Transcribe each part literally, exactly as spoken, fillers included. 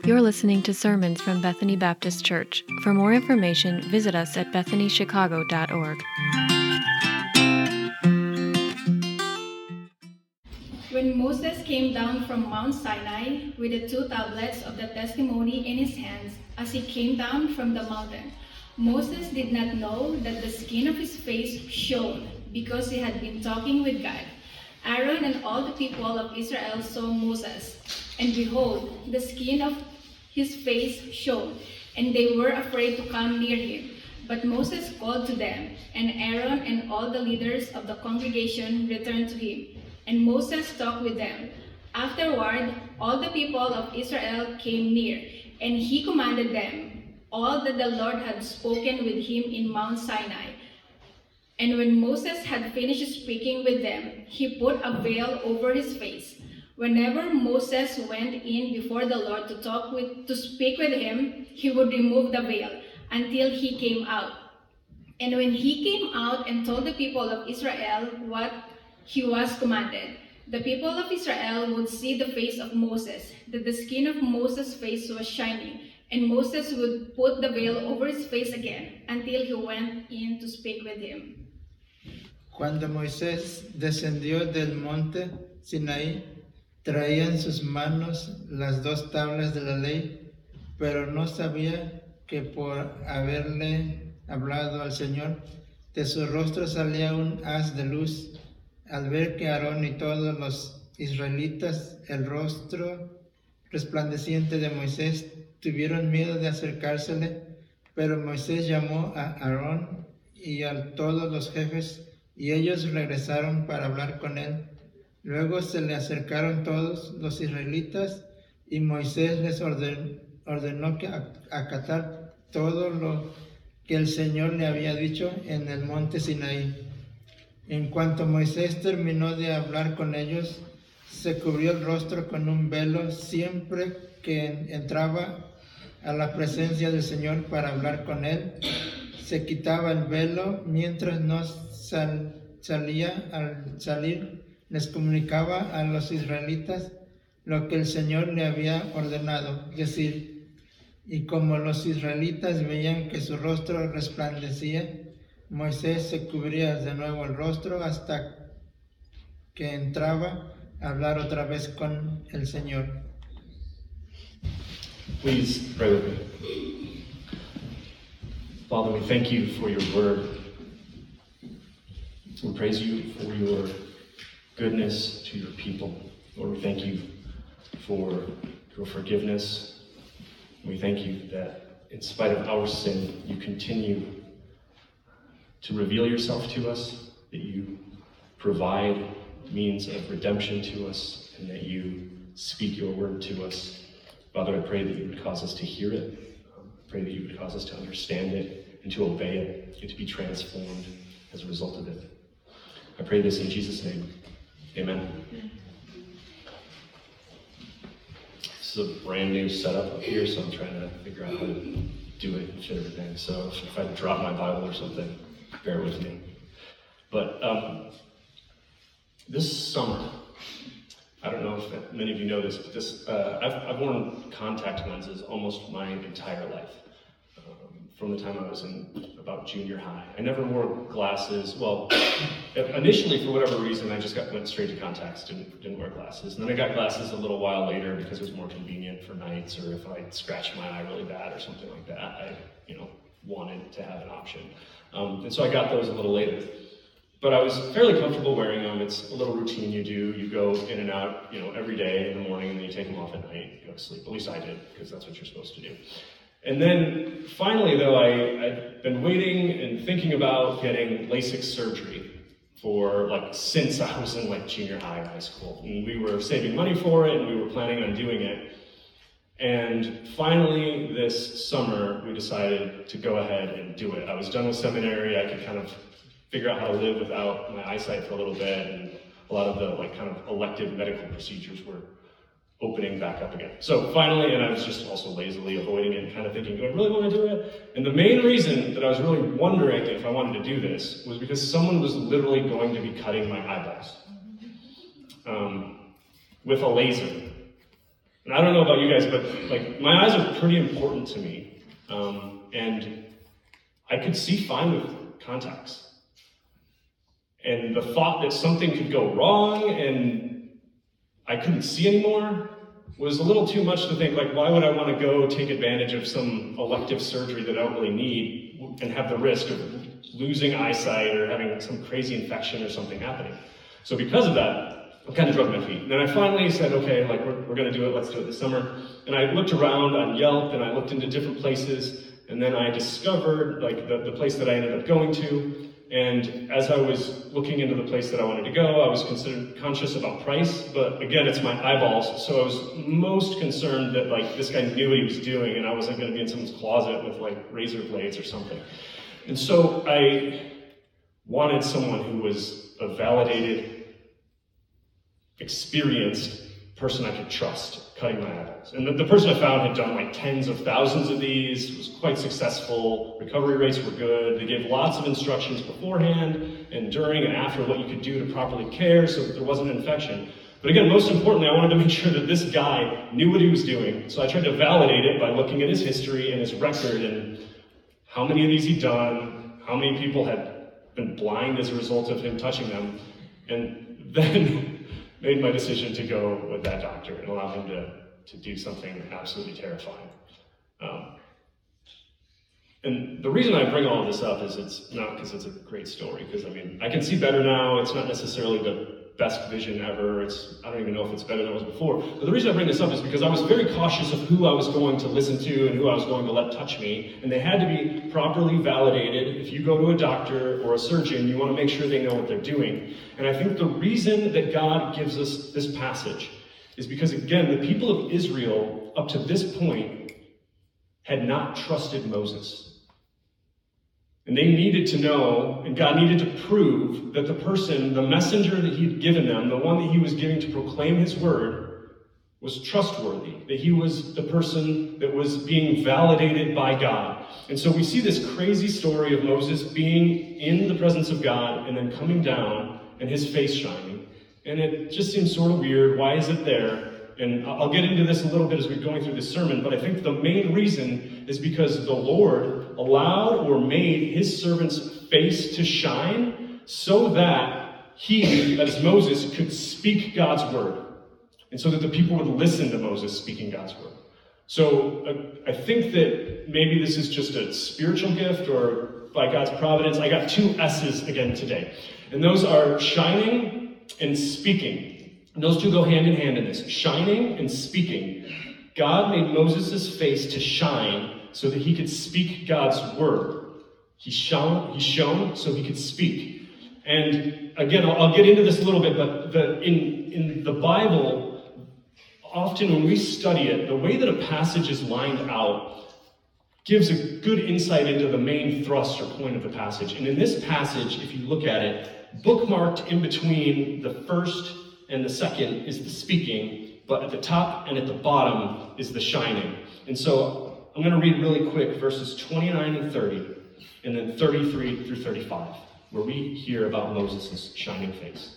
You're listening to sermons from Bethany Baptist Church. For more information, visit us at bethany chicago dot org. When Moses came down from Mount Sinai with the two tablets of the testimony in his hands, as he came down from the mountain, Moses did not know that the skin of his face shone, because he had been talking with God. Aaron and all the people of Israel saw Moses, and behold, the skin of his face shone, and they were afraid to come near him. But Moses called to them, and Aaron and all the leaders of the congregation returned to him, and Moses talked with them. Afterward, all the people of Israel came near, and he commanded them all that the Lord had spoken with him in Mount Sinai. And when Moses had finished speaking with them, he put a veil over his face. Whenever Moses went in before the Lord to talk with, to speak with him, he would remove the veil until he came out. And when he came out and told the people of Israel what he was commanded, the people of Israel would see the face of Moses, that the skin of Moses' face was shining, and Moses would put the veil over his face again until he went in to speak with him. Cuando Moisés descendió del monte Sinaí, traía en sus manos las dos tablas de la ley, pero no sabía que por haberle hablado al Señor, de su rostro salía un haz de luz. Al ver que Aarón y todos los israelitas, el rostro resplandeciente de Moisés, tuvieron miedo de acercársele, pero Moisés llamó a Aarón y a todos los jefes, y ellos regresaron para hablar con él. Luego se le acercaron todos los israelitas, y Moisés les ordenó, ordenó que acatar todo lo que el Señor le había dicho en el monte Sinaí. En cuanto Moisés terminó de hablar con ellos, se cubrió el rostro con un velo siempre que entraba a la presencia del Señor para hablar con él. Se quitaba el velo mientras no sal, salía. Al salir, les comunicaba a los israelitas lo que el Señor le había ordenado decir. Y como los israelitas veían que su rostro resplandecía, Moisés se cubría de nuevo el rostro hasta que entraba a hablar otra vez con el Señor. Please pray with me. Father, we thank you for your word. We praise you for your goodness to your people. Lord, we thank you for your forgiveness. We thank you that in spite of our sin, you continue to reveal yourself to us, that you provide means of redemption to us, and that you speak your word to us. Father, I pray that you would cause us to hear it. Um, I pray that you would cause us to understand it and to obey it and to be transformed as a result of it. I pray this in Jesus' name. Amen. This is a brand new setup up here, so I'm trying to figure out how to do it and fit everything. So if, if I drop my Bible or something, bear with me. But um, this summer, I don't know if many of you know this, but this uh, I've, I've worn contact lenses almost my entire life. Um, from the time I was in about junior high. I never wore glasses. Well, initially, for whatever reason, I just got went straight to contacts, didn't, didn't wear glasses. And then I got glasses a little while later because it was more convenient for nights, or if I scratched my eye really bad or something like that, I you know, wanted to have an option. Um, and so I got those a little later. But I was fairly comfortable wearing them. It's a little routine you do. You go in and out, you know, every day in the morning, and then you take them off at night, you go to sleep. At least I did, because that's what you're supposed to do. And then finally, though, I, I'd been waiting and thinking about getting LASIK surgery for, like, since I was in, like, junior high or high school. And we were saving money for it, and we were planning on doing it. And finally, this summer, we decided to go ahead and do it. I was done with seminary. I could kind of figure out how to live without my eyesight for a little bit, and a lot of the, like, kind of elective medical procedures were opening back up again. So finally, and I was just also lazily avoiding it, kind of thinking, do I really want to do it? And the main reason that I was really wondering if I wanted to do this was because someone was literally going to be cutting my eyeballs um, with a laser. And I don't know about you guys, but like my eyes are pretty important to me. Um, and I could see fine with contacts. And the thought that something could go wrong and I couldn't see anymore was a little too much to think, like, why would I want to go take advantage of some elective surgery that I don't really need and have the risk of losing eyesight or having some crazy infection or something happening? So because of that, I kind of drug my feet. And then I finally said, okay, like, we're, we're going to do it, let's do it this summer. And I looked around on Yelp and I looked into different places, and then I discovered, like, the, the place that I ended up going to. And as I was looking into the place that I wanted to go, I was considered conscious about price, but again, it's my eyeballs, so I was most concerned that like this guy knew what he was doing and I wasn't going to be in someone's closet with like razor blades or something. And so I wanted someone who was a validated, experienced person I could trust cutting my eyeballs. And the, the person I found had done like tens of thousands of these, was quite successful, recovery rates were good, they gave lots of instructions beforehand and during and after what you could do to properly care so that there wasn't an infection. But again, most importantly, I wanted to make sure that this guy knew what he was doing. So I tried to validate it by looking at his history and his record and how many of these he'd done, how many people had been blind as a result of him touching them, and then made my decision to go with that doctor and allow him to, to do something absolutely terrifying. Um, and the reason I bring all of this up is it's not because it's a great story, because I mean, I can see better now. It's not necessarily the best vision ever. It's, I don't even know if it's better than it was before. But the reason I bring this up is because I was very cautious of who I was going to listen to and who I was going to let touch me. And they had to be properly validated. If you go to a doctor or a surgeon, you want to make sure they know what they're doing. And I think the reason that God gives us this passage is because, again, the people of Israel up to this point had not trusted Moses. And they needed to know, and God needed to prove, that the person, the messenger that he had given them, the one that he was giving to proclaim his word, was trustworthy, that he was the person that was being validated by God. And so we see this crazy story of Moses being in the presence of God and then coming down and his face shining. And it just seems sort of weird. Why is it there? And I'll get into this a little bit as we're going through this sermon, but I think the main reason is because the Lord allowed or made his servant's face to shine so that he, that is Moses, could speak God's word. And so that the people would listen to Moses speaking God's word. So uh, I think that maybe this is just a spiritual gift or by God's providence. I got two S's again today. And those are shining and speaking. And those two go hand in hand in this. Shining and speaking. God made Moses' face to shine so that he could speak God's word. He shone, he shone so he could speak. And again, I'll, I'll get into this a little bit, but the, in, in the Bible, often when we study it, the way that a passage is lined out gives a good insight into the main thrust or point of the passage. And in this passage, if you look at it, bookmarked in between the first and the second is the speaking, but at the top and at the bottom is the shining. And so I'm going to read really quick verses twenty-nine and thirty, and then thirty-three through thirty-five, where we hear about Moses' shining face.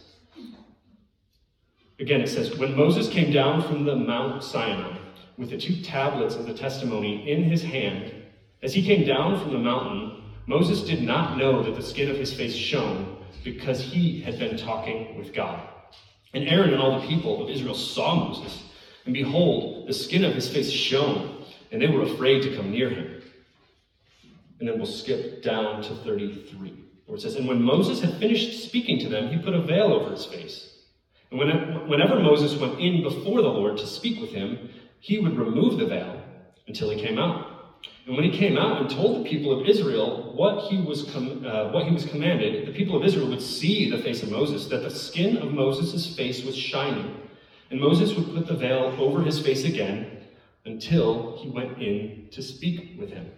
Again, it says, "When Moses came down from the Mount Sinai with the two tablets of the testimony in his hand, as he came down from the mountain, Moses did not know that the skin of his face shone, because he had been talking with God. And Aaron and all the people of Israel saw Moses, and behold, the skin of his face shone, and they were afraid to come near him." And then we'll skip down to thirty-three, where it says, "And when Moses had finished speaking to them, he put a veil over his face. And whenever Moses went in before the Lord to speak with him, he would remove the veil until he came out. And when he came out and told the people of Israel what he was com- uh, what he was commanded, the people of Israel would see the face of Moses, that the skin of Moses' face was shining. And Moses would put the veil over his face again until he went in to speak with him."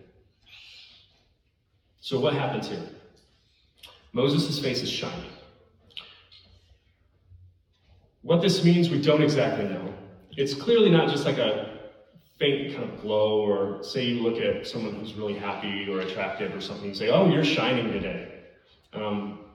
So what happens here? Moses' face is shining. What this means, we don't exactly know. It's clearly not just like a faint kind of glow, or say you look at someone who's really happy or attractive or something and say, "Oh, you're shining today." Um,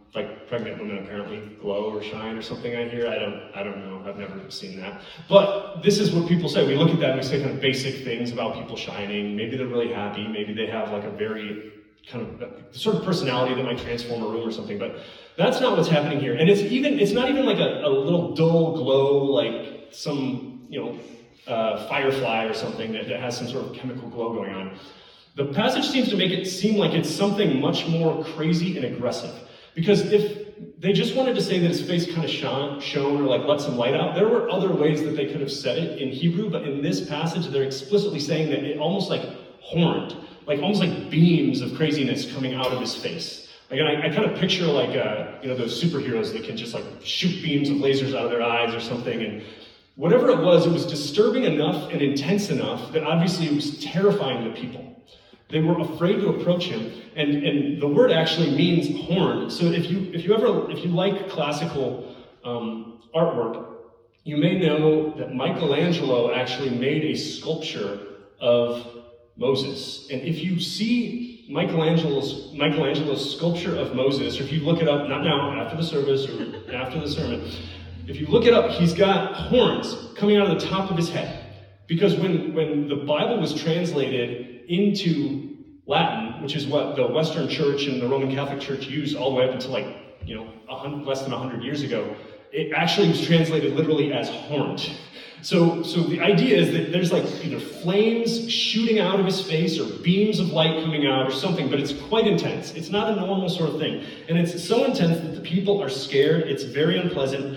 like pregnant women apparently glow or shine or something I hear. I don't, I don't know. I've never seen that. But this is what people say. We look at that and we say kind of basic things about people shining. Maybe they're really happy. Maybe they have like a very kind of the sort of personality that might transform a room or something. But that's not what's happening here. And it's even, it's not even like a, a little dull glow like some, you know, uh, firefly or something that, that has some sort of chemical glow going on. The passage seems to make it seem like it's something much more crazy and aggressive. Because if they just wanted to say that his face kind of shone, shone or like let some light out, there were other ways that they could have said it in Hebrew, but in this passage they're explicitly saying that it almost like horned, like almost like beams of craziness coming out of his face. Like, and I, I kind of picture like, uh, you know, those superheroes that can just like shoot beams of lasers out of their eyes or something, and whatever it was, it was disturbing enough and intense enough that obviously it was terrifying to people. They were afraid to approach him, and, and the word actually means horn. So if you if you ever if you like classical um, artwork, you may know that Michelangelo actually made a sculpture of Moses. And if you see Michelangelo's Michelangelo's sculpture of Moses, or if you look it up, not now, after the service or after the sermon, if you look it up, he's got horns coming out of the top of his head. Because when, when the Bible was translated into Latin, which is what the Western Church and the Roman Catholic Church used all the way up until like, you know, a hundred, less than one hundred years ago, it actually was translated literally as horned. So, so the idea is that there's like either flames shooting out of his face or beams of light coming out or something, but it's quite intense. It's not a normal sort of thing. And it's so intense that the people are scared. It's very unpleasant.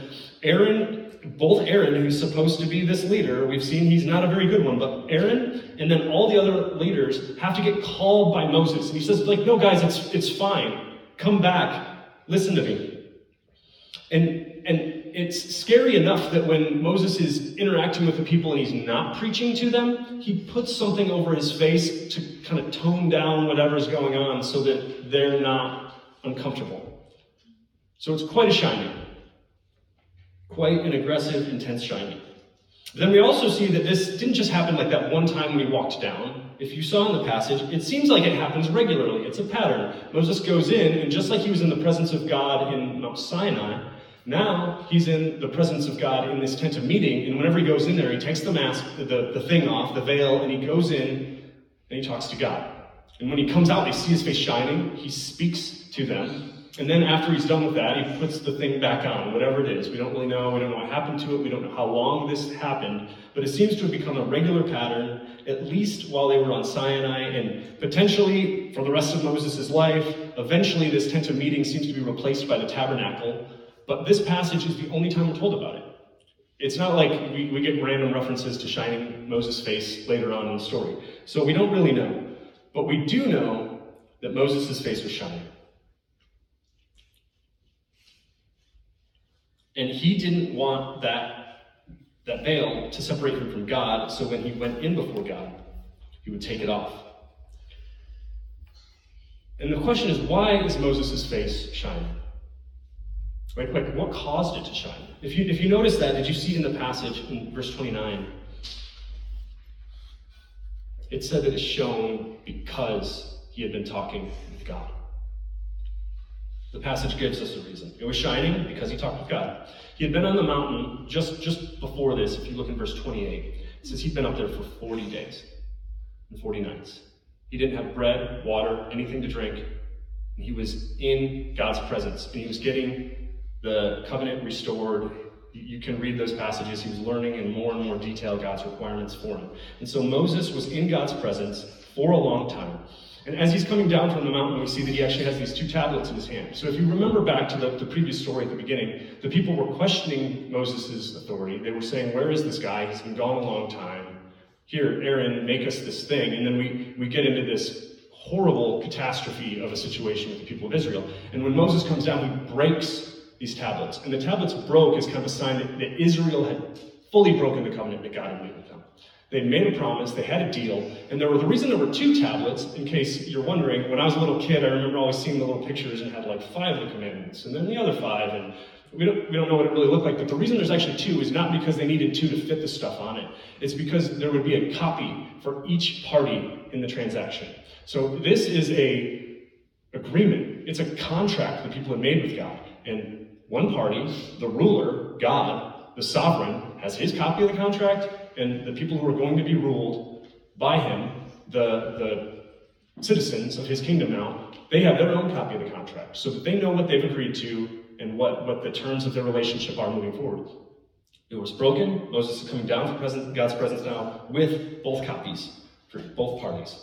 Aaron, both Aaron, who's supposed to be this leader, we've seen he's not a very good one, but Aaron and then all the other leaders have to get called by Moses. And he says, like, no, guys, it's it's fine. Come back. Listen to me. And and it's scary enough that when Moses is interacting with the people and he's not preaching to them, he puts something over his face to kind of tone down whatever's going on so that they're not uncomfortable. So it's quite a shining. Quite an aggressive, intense shining. Then we also see that this didn't just happen like that one time when he walked down. If you saw in the passage, it seems like it happens regularly. It's a pattern. Moses goes in, and just like he was in the presence of God in Mount Sinai, now he's in the presence of God in this tent of meeting, and whenever he goes in there, he takes the mask, the, the thing off, the veil, and he goes in, and he talks to God. And when he comes out, they see his face shining. He speaks to them. And then after he's done with that, he puts the thing back on, whatever it is. We don't really know. We don't know what happened to it. We don't know how long this happened. But it seems to have become a regular pattern, at least while they were on Sinai, and potentially for the rest of Moses' life. Eventually, this tent of meeting seems to be replaced by the tabernacle. But this passage is the only time we're told about it. It's not like we, we get random references to shining Moses' face later on in the story. So we don't really know. But we do know that Moses' face was shining. And he didn't want that, that veil to separate him from God, so when he went in before God, he would take it off. And the question is, why is Moses' face shining? Right? Like, what caused it to shine? If you, if you notice that, did you see in the passage in verse twenty-nine? It said that it shone because he had been talking with God. The passage gives us a reason. It was shining because he talked with God. He had been on the mountain just, just before this. If you look in verse twenty-eight, it says he'd been up there for forty days and forty nights. He didn't have bread, water, anything to drink. And he was in God's presence, and he was getting the covenant restored. You can read those passages. He was learning in more and more detail God's requirements for him. And so Moses was in God's presence for a long time. And as he's coming down from the mountain, we see that he actually has these two tablets in his hand. So if you remember back to the, the previous story at the beginning, the people were questioning Moses' authority. They were saying, where is this guy? He's been gone a long time. Here, Aaron, make us this thing. And then we, we get into this horrible catastrophe of a situation with the people of Israel. And when Moses comes down, he breaks these tablets. And the tablets broke as kind of a sign that, that Israel had fully broken the covenant that God had made with them. They'd made a promise, they had a deal, and there were the reason there were two tablets, in case you're wondering, when I was a little kid, I remember always seeing the little pictures and had like five of the commandments, and then the other five, and we don't, we don't know what it really looked like, but the reason there's actually two is not because they needed two to fit the stuff on it. It's because there would be a copy for each party in the transaction. So this is a agreement it's a contract that people had made with God. And one party, the ruler, God, the sovereign, has his copy of the contract, and the people who are going to be ruled by him, the, the citizens of his kingdom now, they have their own copy of the contract, so that they know what they've agreed to and what, what the terms of their relationship are moving forward. It was broken. Moses is coming down from presence, God's presence now with both copies for both parties.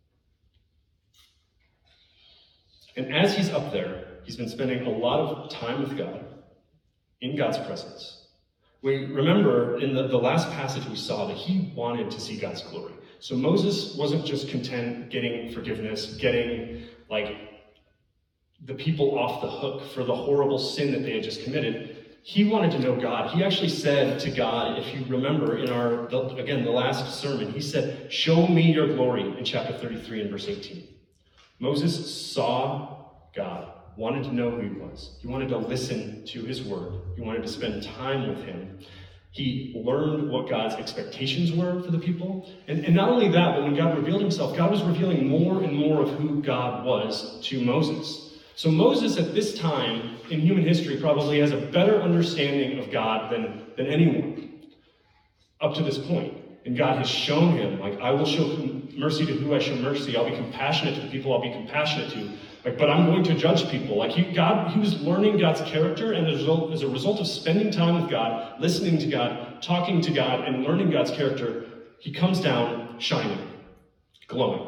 And as he's up there, he's been spending a lot of time with God, in God's presence. We remember in the, the last passage we saw that he wanted to see God's glory. So Moses wasn't just content getting forgiveness, getting like the people off the hook for the horrible sin that they had just committed. He wanted to know God. He actually said to God, if you remember in our, the, again, the last sermon, he said, show me your glory in chapter thirty-three and verse eighteen. Moses saw God, wanted to know who he was. He wanted to listen to his word. He wanted to spend time with him. He learned what God's expectations were for the people. And, and not only that, but when God revealed himself, God was revealing more and more of who God was to Moses. So Moses at this time in human history probably has a better understanding of God than, than anyone up to this point. And God has shown him, like, I will show mercy to who I show mercy. I'll be compassionate to the people I'll be compassionate to. Like, but I'm going to judge people. Like he, God, he was learning God's character, and as a, result, as a result of spending time with God, listening to God, talking to God, and learning God's character, he comes down shining, glowing.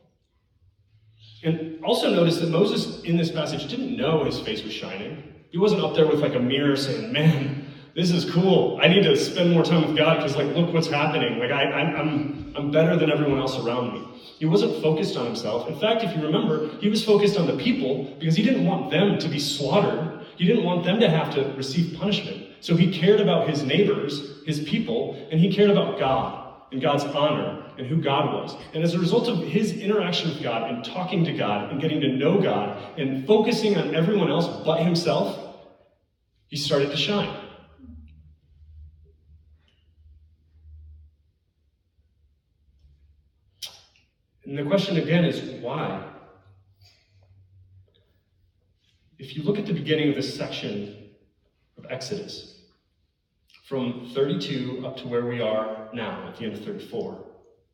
And also notice that Moses in this passage didn't know his face was shining. He wasn't up there with like a mirror saying, man, this is cool. I need to spend more time with God because like, look what's happening. Like I, I'm, I'm, I'm better than everyone else around me. He wasn't focused on himself. In fact, if you remember, he was focused on the people because he didn't want them to be slaughtered. He didn't want them to have to receive punishment. So he cared about his neighbors, his people, and he cared about God and God's honor and who God was. And as a result of his interaction with God and talking to God and getting to know God and focusing on everyone else but himself, he started to shine. And the question again is, why? If you look at the beginning of this section of Exodus, from thirty-two up to where we are now, at the end of thirty-four,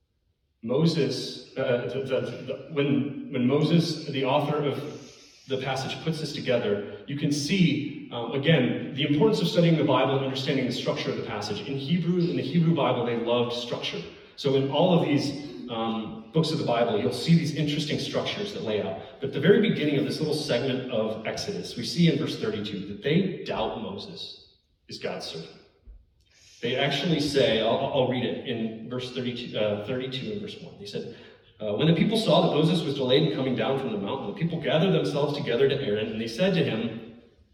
Moses, uh, the, the, the, when, when Moses, the author of the passage, puts this together, you can see, um, again, the importance of studying the Bible and understanding the structure of the passage. In Hebrew, in the Hebrew Bible, they loved structure. So in all of these um, books of the Bible, you'll see these interesting structures that lay out. But at the very beginning of this little segment of Exodus, we see in verse thirty-two that they doubt Moses is God's servant. They actually say, I'll, I'll read it in verse thirty-two, uh, thirty-two and verse one. They said, uh, when the people saw that Moses was delayed in coming down from the mountain, the people gathered themselves together to Aaron, and they said to him,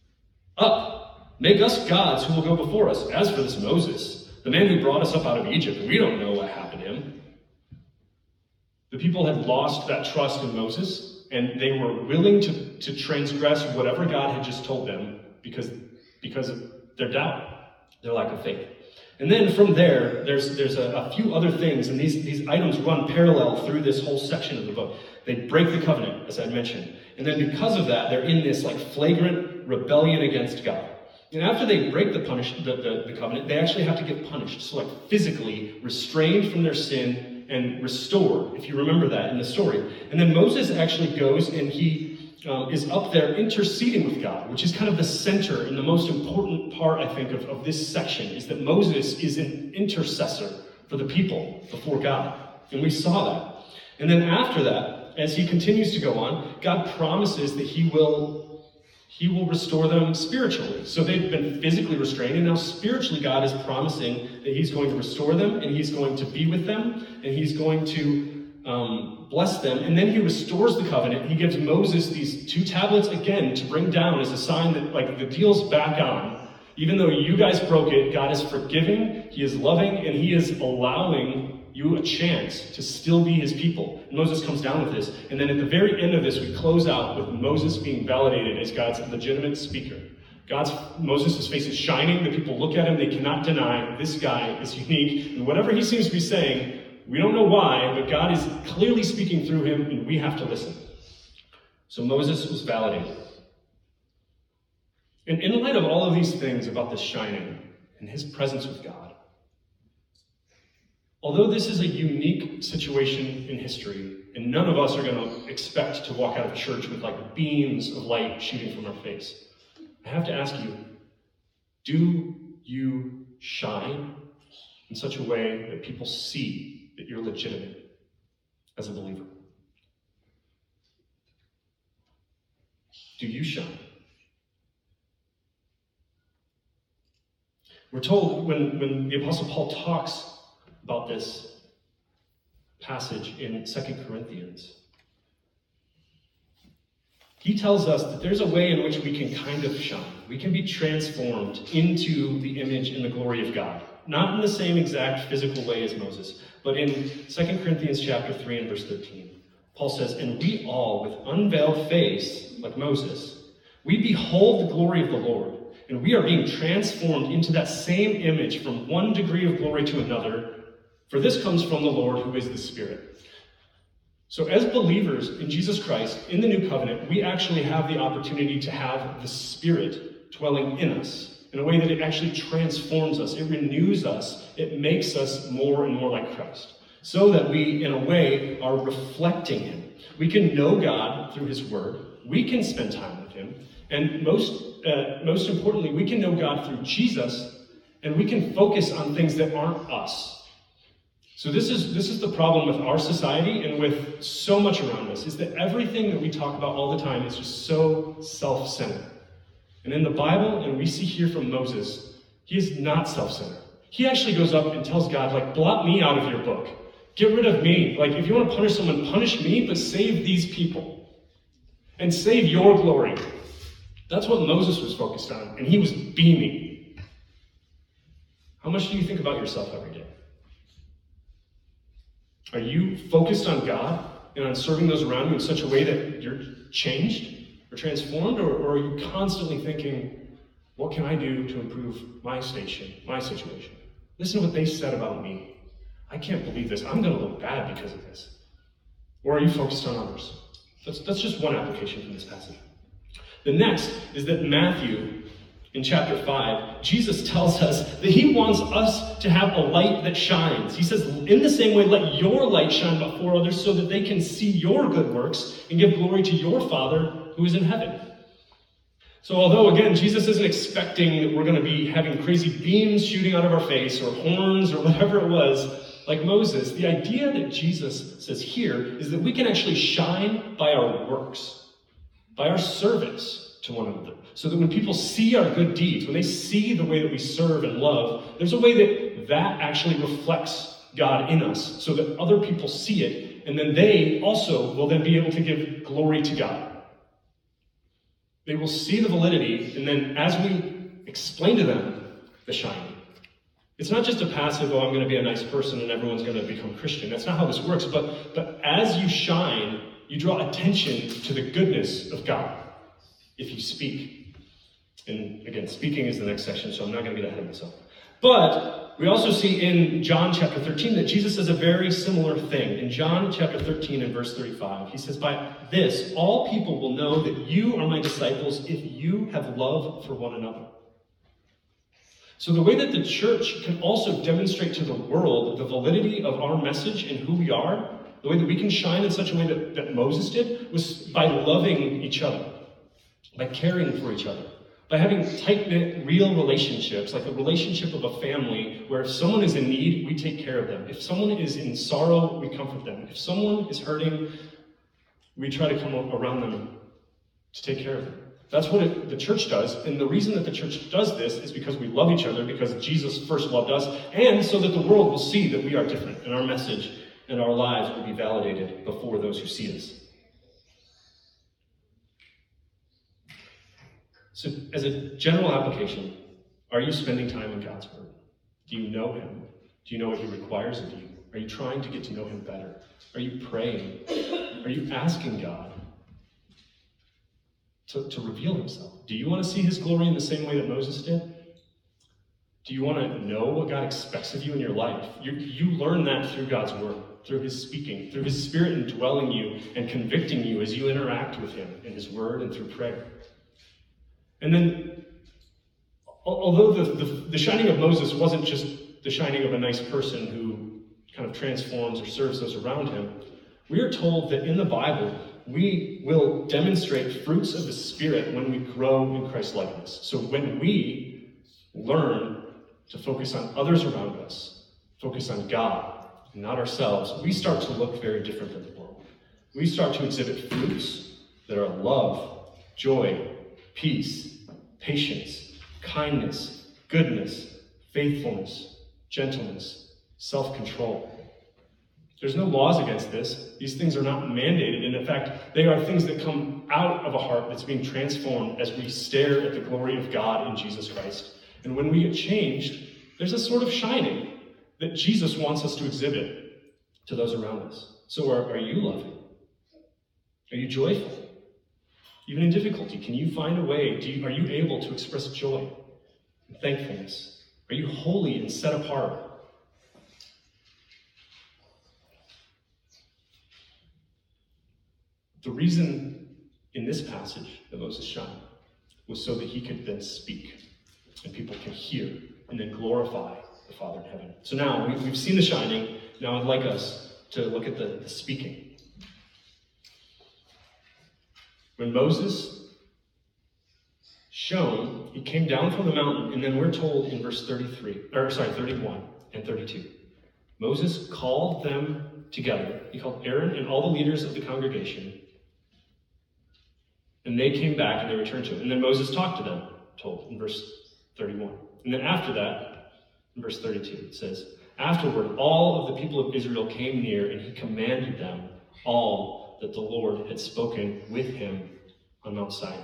up, make us gods who will go before us. As for this Moses, the man who brought us up out of Egypt, we don't know what happened to him. The people had lost that trust in Moses, and they were willing to, to transgress whatever God had just told them because, because of their doubt, their lack of faith. And then from there, there's there's a, a few other things, and these, these items run parallel through this whole section of the book. They break the covenant, as I mentioned. And then because of that, they're in this like flagrant rebellion against God. And after they break the, punish, the, the, the covenant, they actually have to get punished. So like physically restrained from their sin and restored, if you remember that in the story. And then Moses actually goes and he Um, is up there interceding with God, which is kind of the center and the most important part, I think, of, of this section, is that Moses is an intercessor for the people before God. And we saw that. And then after that, as he continues to go on, God promises that he will, he will restore them spiritually. So they've been physically restrained, and now spiritually God is promising that he's going to restore them, and he's going to be with them, and he's going to Um, bless them, and then he restores the covenant. He gives Moses these two tablets again to bring down as a sign that like the deal's back on. Even though you guys broke it, God is forgiving, he is loving, and he is allowing you a chance to still be his people. And Moses comes down with this, and then at the very end of this, we close out with Moses being validated as God's legitimate speaker. God's Moses' face is shining. The people look at him, they cannot deny this guy is unique, and whatever he seems to be saying, we don't know why, but God is clearly speaking through him, and we have to listen. So Moses was validated. And in light of all of these things about this shining and his presence with God, although this is a unique situation in history, and none of us are going to expect to walk out of church with like beams of light shooting from our face, I have to ask you, do you shine in such a way that people see that you're legitimate as a believer? Do you shine? We're told when, when the Apostle Paul talks about this passage in Second Corinthians, he tells us that there's a way in which we can kind of shine. We can be transformed into the image and the glory of God. Not in the same exact physical way as Moses, but in Second Corinthians chapter three and verse thirteen, Paul says, "And we all, with unveiled face, like Moses, we behold the glory of the Lord, and we are being transformed into that same image from one degree of glory to another, for this comes from the Lord who is the Spirit." So as believers in Jesus Christ, in the new covenant, we actually have the opportunity to have the Spirit dwelling in us in a way that it actually transforms us, it renews us, it makes us more and more like Christ, so that we, in a way, are reflecting him. We can know God through his word, we can spend time with him, and most, uh, most importantly, we can know God through Jesus, and we can focus on things that aren't us. So this is this is the problem with our society and with so much around us, is that everything that we talk about all the time is just so self-centered. And in the Bible, and we see here from Moses, he is not self-centered. He actually goes up and tells God, like, blot me out of your book. Get rid of me. Like, if you want to punish someone, punish me, but save these people. And save your glory. That's what Moses was focused on, and he was beaming. How much do you think about yourself every day? Are you focused on God and on serving those around you in such a way that you're changed or transformed? Or, or are you constantly thinking, what can I do to improve my station, my situation? Listen to what they said about me. I can't believe this. I'm going to look bad because of this. Or are you focused on others? That's, that's just one application from this passage. The next is that Matthew, in chapter five, Jesus tells us that he wants us to have a light that shines. He says, in the same way, let your light shine before others so that they can see your good works and give glory to your Father who is in heaven. So although, again, Jesus isn't expecting that we're going to be having crazy beams shooting out of our face or horns or whatever it was, like Moses, the idea that Jesus says here is that we can actually shine by our works, by our service to one another. So that when people see our good deeds, when they see the way that we serve and love, there's a way that that actually reflects God in us, so that other people see it, and then they also will then be able to give glory to God. They will see the validity, and then as we explain to them the shining, it's not just a passive, oh, I'm going to be a nice person and everyone's going to become Christian. That's not how this works, but, but as you shine, you draw attention to the goodness of God if you speak. And again, speaking is the next section, so I'm not going to get ahead of myself. But we also see in John chapter thirteen that Jesus says a very similar thing. In John chapter thirteen and verse thirty-five, he says, "By this, all people will know that you are my disciples if you have love for one another." So the way that the church can also demonstrate to the world the validity of our message and who we are, the way that we can shine in such a way that, that Moses did, was by loving each other, by caring for each other. By having tight-knit, real relationships, like the relationship of a family, where if someone is in need, we take care of them. If someone is in sorrow, we comfort them. If someone is hurting, we try to come around them to take care of them. That's what it, the church does, and the reason that the church does this is because we love each other, because Jesus first loved us, and so that the world will see that we are different, and our message and our lives will be validated before those who see us. So as a general application, are you spending time in God's Word? Do you know him? Do you know what he requires of you? Are you trying to get to know him better? Are you praying? Are you asking God to, to reveal himself? Do you want to see his glory in the same way that Moses did? Do you want to know what God expects of you in your life? You, you learn that through God's Word. through his speaking, through his Spirit indwelling you and convicting you as you interact with him in his word and through prayer. And then, although the, the, the shining of Moses wasn't just the shining of a nice person who kind of transforms or serves those around him, we are told that in the Bible, we will demonstrate fruits of the Spirit when we grow in Christ's likeness. So when we learn to focus on others around us, focus on God, and not ourselves, we start to look very different than the world. We start to exhibit fruits that are love, joy, peace, patience, kindness, goodness, faithfulness, gentleness, self-control. There's no laws against this. These things are not mandated, and in fact, they are things that come out of a heart that's being transformed as we stare at the glory of God in Jesus Christ. And when we get changed, there's a sort of shining that Jesus wants us to exhibit to those around us. So are, are you loving? Are you joyful? Even in difficulty, can you find a way? Do you, are you able to express joy and thankfulness? Are you holy and set apart? The reason in this passage that Moses shined was so that he could then speak and people can hear and then glorify the Father in heaven. So now we, we've seen the shining. Now I'd like us to look at the, the speaking. When Moses shone, he came down from the mountain, and then we're told in verse thirty-three, or sorry, thirty-one and thirty-two. Moses called them together. He called Aaron and all the leaders of the congregation. And they came back and they returned to him. And then Moses talked to them, told in verse thirty-one. And then after that, in verse thirty-two, it says, afterward, all of the people of Israel came near, and he commanded them all that the Lord had spoken with him on Mount Sinai.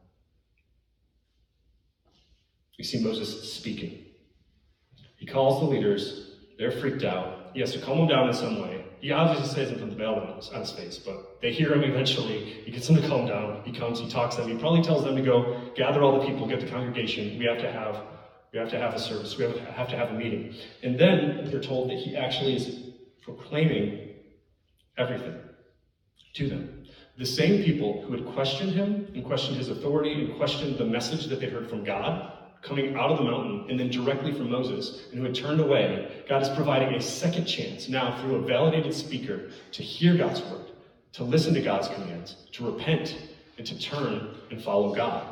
We see Moses speaking. He calls the leaders. They're freaked out. He has to calm them down in some way. He obviously says it from the veil on his face, but they hear him eventually. He gets them to calm down. He comes, he talks to them. He probably tells them to go gather all the people, get the congregation. We have to have, we have to have a service. We have to have, to have a meeting. And then they're told that he actually is proclaiming everything to them. The same people who had questioned him and questioned his authority and questioned the message that they heard from God coming out of the mountain and then directly from Moses, and who had turned away, God is providing a second chance now through a validated speaker to hear God's word, to listen to God's commands, to repent, and to turn and follow God.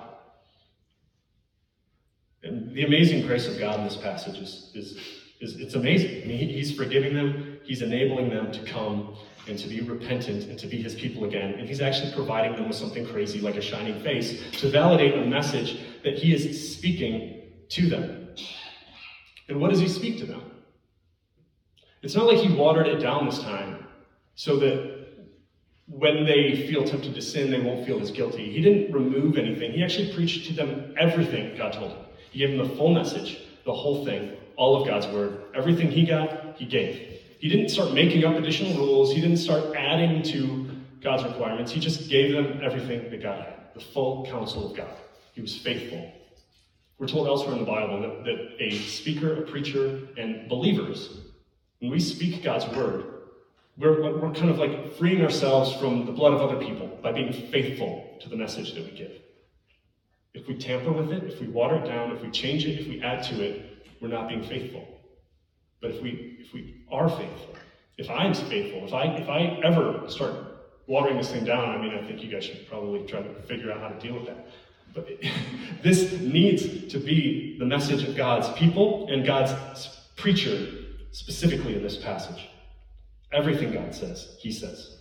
And the amazing grace of God in this passage is, is, is it's amazing. I mean, he, he's forgiving them, he's enabling them to come and to be repentant and to be his people again. And he's actually providing them with something crazy like a shining face to validate a message that he is speaking to them. And what does he speak to them? It's not like he watered it down this time so that when they feel tempted to sin, they won't feel as guilty. He didn't remove anything. He actually preached to them everything God told him. He gave them the full message, the whole thing, all of God's word. Everything he got, he gave. He didn't start making up additional rules. He didn't start adding to God's requirements. He just gave them everything that God had, the full counsel of God. He was faithful. We're told elsewhere in the Bible that, that a speaker, a preacher, and believers, when we speak God's word, we're, we're kind of like freeing ourselves from the blood of other people by being faithful to the message that we give. If we tamper with it, if we water it down, if we change it, if we add to it, we're not being faithful. But if we if we are faithful, if I'm faithful, if I if I ever start watering this thing down, I mean, I think you guys should probably try to figure out how to deal with that. But it, this needs to be the message of God's people and God's preacher, specifically in this passage. Everything God says, he says.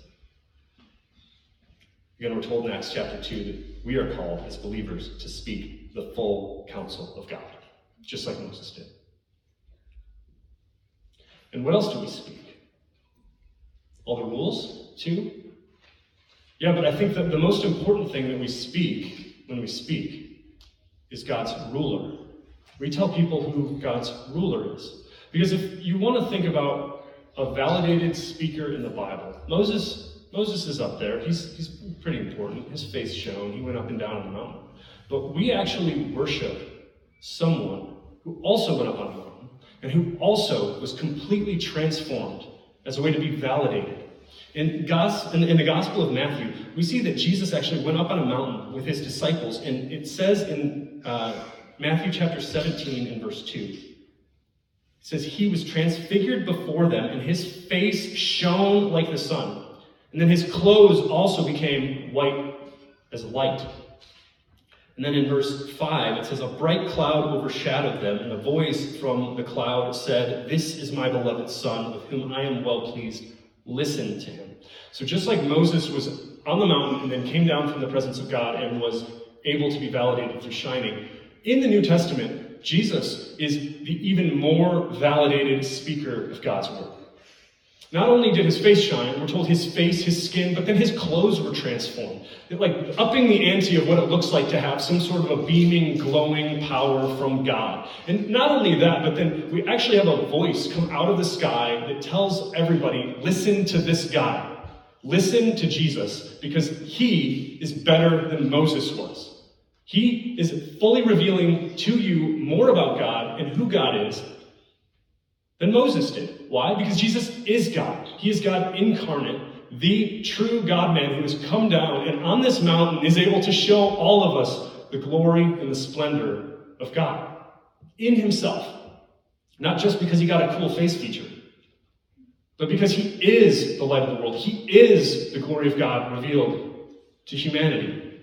Again, we're told in Acts chapter two that we are called as believers to speak the full counsel of God, just like Moses did. And what else do we speak? All the rules, too? Yeah, but I think that the most important thing that we speak when we speak is God's ruler. We tell people who God's ruler is. Because if you want to think about a validated speaker in the Bible, Moses, Moses is up there. He's, he's pretty important. His face shone. He went up and down on the mountain. But we actually worship someone who also went up on the mountain, and who also was completely transformed as a way to be validated. In, gos- in, in the Gospel of Matthew, we see that Jesus actually went up on a mountain with his disciples, and it says in uh, Matthew chapter seventeen and verse two, it says, he was transfigured before them, and his face shone like the sun, and then his clothes also became white as light. And then in verse five, it says, a bright cloud overshadowed them, and a voice from the cloud said, this is my beloved Son, with whom I am well pleased. Listen to him. So just like Moses was on the mountain and then came down from the presence of God and was able to be validated through shining, in the New Testament, Jesus is the even more validated speaker of God's word. Not only did his face shine, we're told his face, his skin, but then his clothes were transformed. Like upping the ante of what it looks like to have some sort of a beaming, glowing power from God. And not only that, but then we actually have a voice come out of the sky that tells everybody, listen to this guy. Listen to Jesus, because he is better than Moses was. He is fully revealing to you more about God and who God is than Moses did. Why? Because Jesus is God. He is God incarnate, the true God-man who has come down and on this mountain is able to show all of us the glory and the splendor of God in himself. Not just because he got a cool face feature, but because he is the light of the world. He is the glory of God revealed to humanity.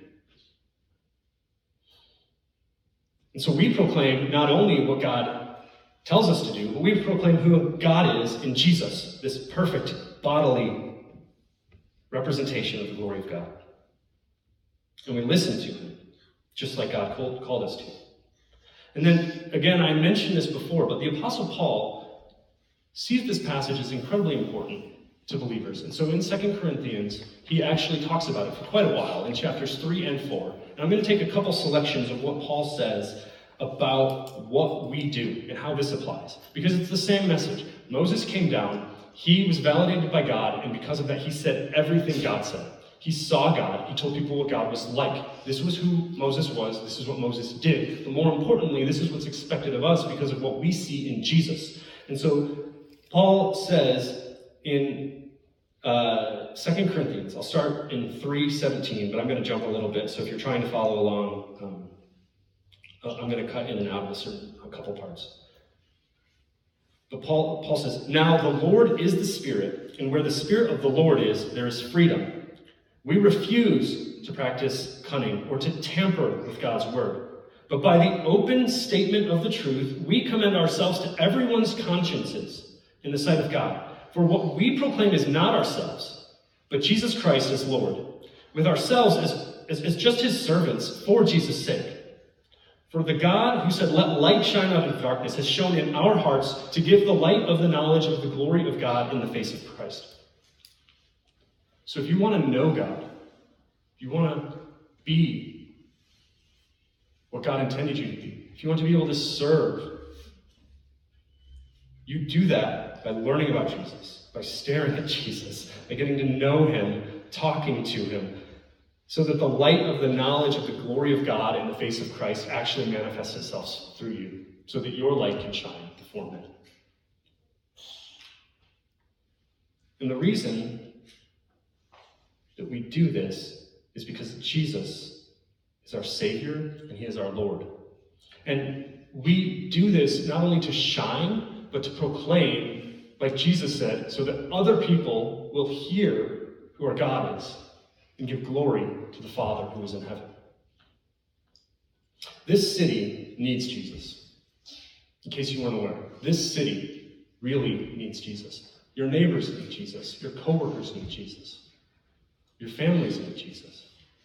And so we proclaim not only what God tells us to do, but we proclaim who God is in Jesus, this perfect bodily representation of the glory of God. And we listen to him, just like God called, called us to. And then, again, I mentioned this before, but the Apostle Paul sees this passage as incredibly important to believers. And so in Second Corinthians, he actually talks about it for quite a while in chapters three and four. And I'm going to take a couple selections of what Paul says about what we do and how this applies. Because it's the same message. Moses came down, he was validated by God, and because of that, he said everything God said. He saw God, he told people what God was like. This was who Moses was, this is what Moses did. But more importantly, this is what's expected of us because of what we see in Jesus. And so Paul says in uh, Second Corinthians, I'll start in three seventeen, but I'm going to jump a little bit, so if you're trying to follow along, um, I'm going to cut in and out of a, certain, a couple parts. But Paul, Paul says, now the Lord is the Spirit, and where the Spirit of the Lord is, there is freedom. We refuse to practice cunning or to tamper with God's word. But by the open statement of the truth, we commend ourselves to everyone's consciences in the sight of God. For what we proclaim is not ourselves, but Jesus Christ as Lord, with ourselves as, as, as just his servants for Jesus' sake. For the God who said, let light shine out of darkness, has shown in our hearts to give the light of the knowledge of the glory of God in the face of Christ. So if you want to know God, if you want to be what God intended you to be, if you want to be able to serve, you do that by learning about Jesus, by staring at Jesus, by getting to know him, talking to him, so that the light of the knowledge of the glory of God in the face of Christ actually manifests itself through you, so that your light can shine before men. And the reason that we do this is because Jesus is our Savior and he is our Lord. And we do this not only to shine, but to proclaim, like Jesus said, so that other people will hear who our God is and give glory to the Father who is in heaven. This city needs Jesus. In case you weren't aware, this city really needs Jesus. Your neighbors need Jesus. Your coworkers need Jesus. Your families need Jesus.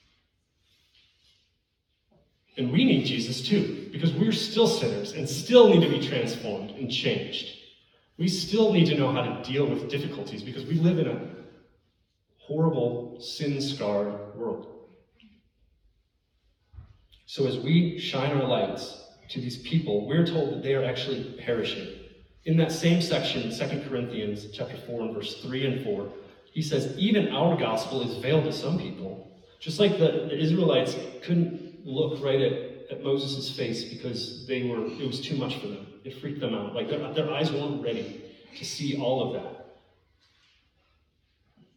And we need Jesus too, because we're still sinners and still need to be transformed and changed. We still need to know how to deal with difficulties because we live in a horrible, sin-scarred world. So as we shine our lights to these people, we're told that they are actually perishing. In that same section, Second Corinthians chapter four and verse three and four, he says, even our gospel is veiled to some people. Just like the, the Israelites couldn't look right at, at Moses' face because they were it was too much for them. It freaked them out. Like their, their eyes weren't ready to see all of that.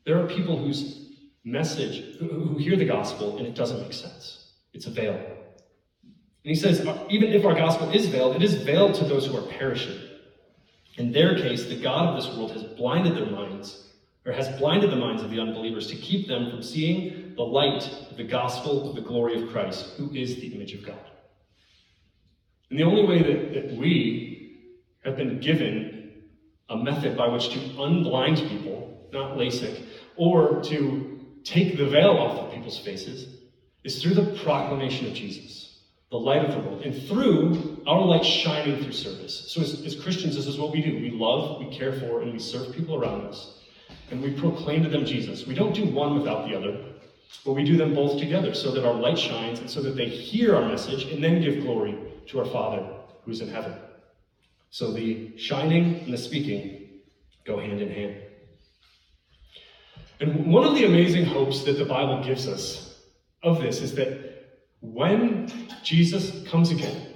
There are people whose message, who, who hear the gospel and it doesn't make sense. It's a veil. And he says, even if our gospel is veiled, it is veiled to those who are perishing. In their case, the God of this world has blinded their minds, or has blinded the minds of the unbelievers to keep them from seeing the light of the gospel of the glory of Christ, who is the image of God. And the only way that, that we have been given a method by which to unblind people, not LASIK, or to take the veil off of people's faces, is through the proclamation of Jesus, the light of the world, and through our light shining through service. So as, as Christians, this is what we do. We love, we care for, and we serve people around us. And we proclaim to them Jesus. We don't do one without the other, but we do them both together so that our light shines and so that they hear our message and then give glory to our Father who is in heaven. So the shining and the speaking go hand in hand. And one of the amazing hopes that the Bible gives us of this is that when Jesus comes again,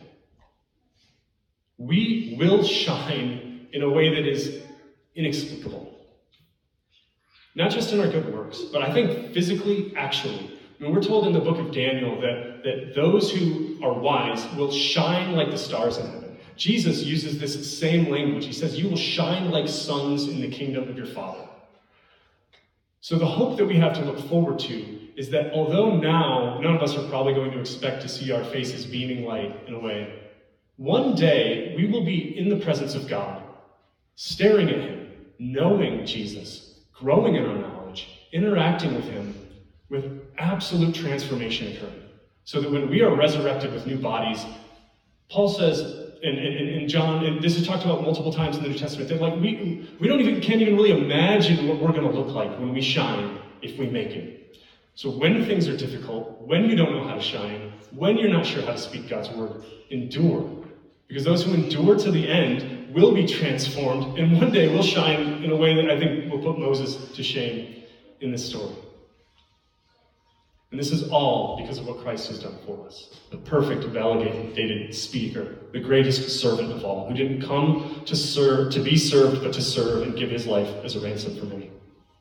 we will shine in a way that is inexplicable. Not just in our good works, but I think physically, actually. I mean, we're told in the book of Daniel that, that those who are wise will shine like the stars in heaven. Jesus uses this same language. He says, you will shine like suns in the kingdom of your Father. So the hope that we have to look forward to is that although now none of us are probably going to expect to see our faces beaming light in a way, one day we will be in the presence of God, staring at him, knowing Jesus, growing in our knowledge, interacting with him with absolute transformation occurring. So that when we are resurrected with new bodies, Paul says, and, and, and John, and this is talked about multiple times in the New Testament, that like we we don't even can't even really imagine what we're going to look like when we shine if we make it. So when things are difficult, when you don't know how to shine, when you're not sure how to speak God's word, endure. Because those who endure to the end will be transformed, and one day will shine in a way that I think will put Moses to shame in this story. And this is all because of what Christ has done for us. The perfect, validated speaker, the greatest servant of all, who didn't come to serve, to be served, but to serve and give his life as a ransom for many.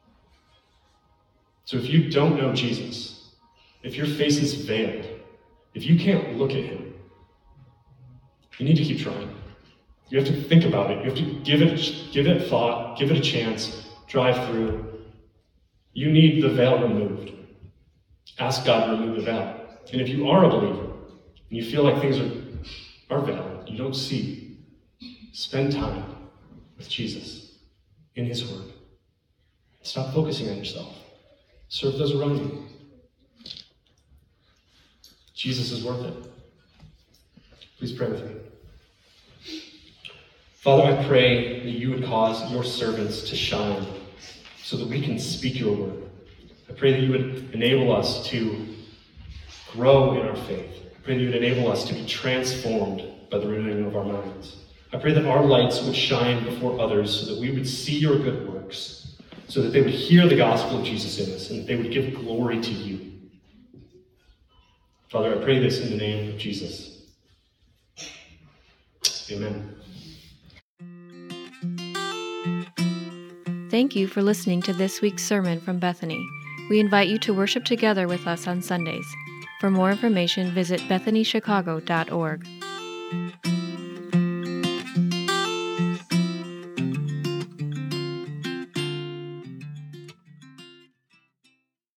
So if you don't know Jesus, if your face is veiled, if you can't look at him, you need to keep trying. You have to think about it. You have to give it, give it thought, give it a chance, drive through. You need the veil removed. Ask God to remove the veil. And if you are a believer, and you feel like things are, are veiled, you don't see, spend time with Jesus in his word. Stop focusing on yourself. Serve those around you. Jesus is worth it. Please pray with me. Father, I pray that you would cause your servants to shine so that we can speak your word. I pray that you would enable us to grow in our faith. I pray that you would enable us to be transformed by the renewing of our minds. I pray that our lights would shine before others so that we would see your good works, so that they would hear the gospel of Jesus in us, and that they would give glory to you. Father, I pray this in the name of Jesus. Amen. Thank you for listening to this week's sermon from Bethany. We invite you to worship together with us on Sundays. For more information, visit bethany chicago dot org.